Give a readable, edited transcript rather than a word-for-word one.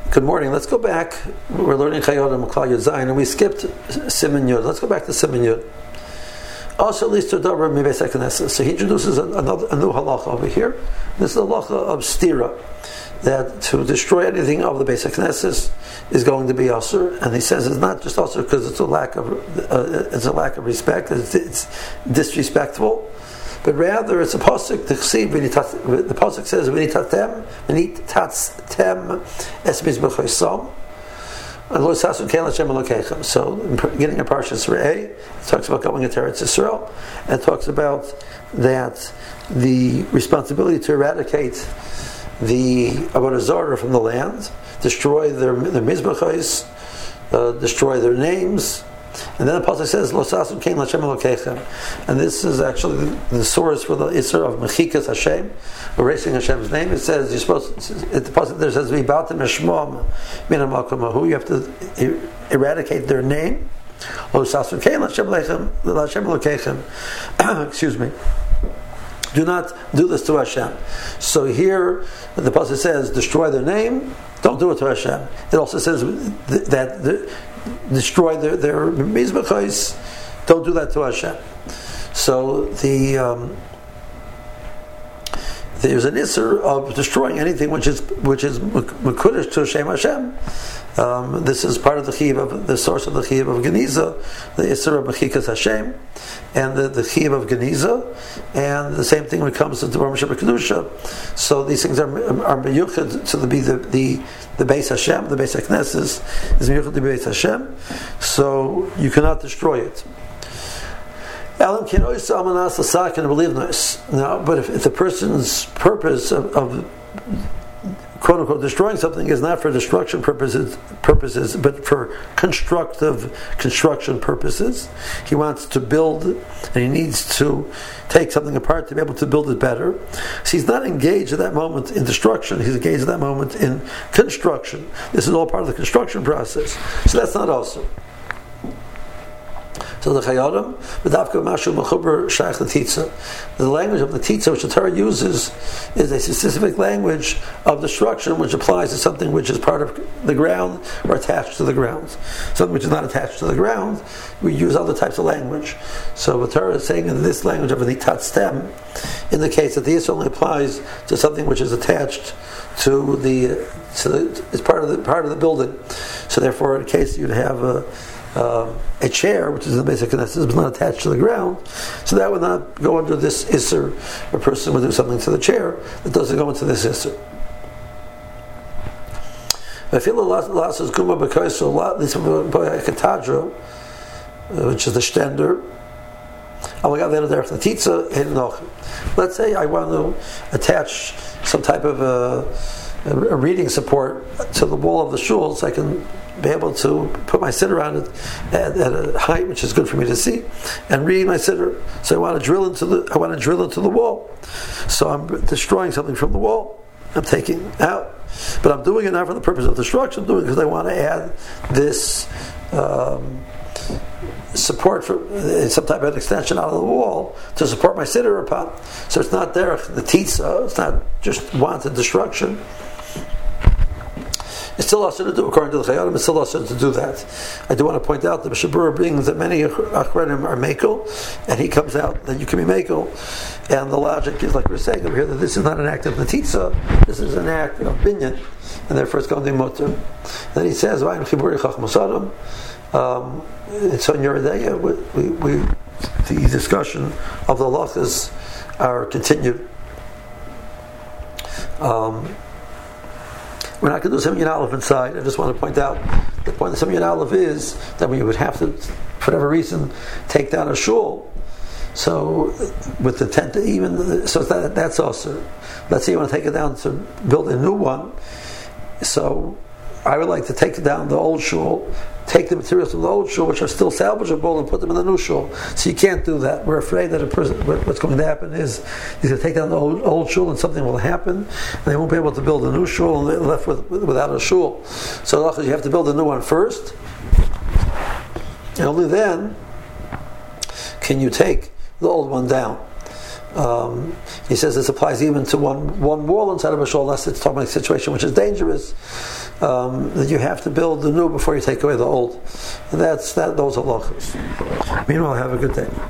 Good morning. Let's go back. We're learning Chayot and Klal Yud Zayin, and we skipped Siman Yud. Let's go back to Siman Yud. Also, at least to Dabar Mibeis HaKnesses. So he introduces a new halacha over here. This is the halacha of stira, that to destroy anything of the Beis HaKnesses is going to be asur, and he says it's not just asur because it's a lack of respect, it's disrespectful, but rather it's a pasuk. The pasuk says v'nitatem es mizbecho yisam. So, in the beginning of Parshas Re'eh, it talks about going into Eretz Yisrael, and it talks about that the responsibility to eradicate the Avodah Zarah from the land, destroy their mizbachos, destroy their names, and then the pasuk says Lo sasun kein l'Hashem Elokechem, and this is actually the source for the Isser of Mechikas Hashem, erasing Hashem's name. It says you're supposed. The pasuk there says V'ibautem eshmom min hamakom hahu. You have to eradicate their name. Lo sasun kein l'Hashem Elokechem. Excuse me. Do not do this to Hashem. So here, the pasuk says, destroy their name. Don't do it to Hashem. It also says that destroy their mizbachos. Don't do that to Hashem. So there's an isser of destroying anything which is mekudesh to Hashem. This is part of the chiyuv of the source of the chiyuv of Geniza, the isser of mechikas Hashem, and the chiyuv of Geniza, and the same thing when it comes to Dvar Mishra Kedusha. So these things are meyuchad to be the Beis Hashem, the Beis HaKnesses is meyuchad to be Beis Hashem. So you cannot destroy it. Now, but if the person's purpose of quote unquote destroying something is not for destruction purposes, but for construction purposes, he wants to build, and he needs to take something apart to be able to build it better. So he's not engaged at that moment in destruction, he's engaged at that moment in construction. This is all part of the construction process. So that's not awesome. So the Chayodim, the language of the Titza, which the Torah uses, is a specific language of destruction, which applies to something which is part of the ground or attached to the ground. Something which is not attached to the ground, we use other types of language. So the Torah is saying in this language of the Nitat Stem, indicates that this only applies to something which is attached to it's part of the building. So therefore, in case you'd have a chair, which is in the Beis HaKnesses, but not attached to the ground, so that would not go under this Isser. A person would do something to the chair that doesn't go into this Isser. I feel a lot is Guma because a lot, this Katadra, which is the Stender. Let's say I want to attach some type of a reading support to the wall of the shul, so I can be able to put my siddur on it at a height which is good for me to see, and read my siddur. So I want to drill into the wall. So I'm destroying something from the wall. I'm taking out, but I'm doing it not for the purpose of destruction. I'm doing it because I want to add this support for some type of extension out of the wall to support my siddur upon. So it's not there the titza. It's not just wanted destruction. It's still also to do, according to the Chayadim, it's still also to do that. I do want to point out that Mishabura brings that many Achronim are Mekel, and he comes out that you can be Mekel, and the logic is, like we're saying over here, that this is not an act of Natitza, this is an act of Binyan, and therefore it's going to be Mutter. And then he says, it's on your day, the discussion of the halachas are continued. We're not going to do Siman Aleph inside. I just want to point out the point of Siman Aleph is that we would have to, for whatever reason, take down a shul. So with the tent, that's also. Let's say you want to take it down to build a new one. So I would like to take down the old shul, take the materials from the old shul, which are still salvageable, and put them in the new shul. So you can't do that. We're afraid that what's going to happen is he's going to take down the old shul, and something will happen, and they won't be able to build a new shul, and they're left without a shul. So you have to build a new one first, and only then can you take the old one down. He says this applies even to one wall inside of a shul, unless it's talking about a situation which is dangerous. that you have to build the new before you take away the old. Those halachos. Meanwhile, have a good day.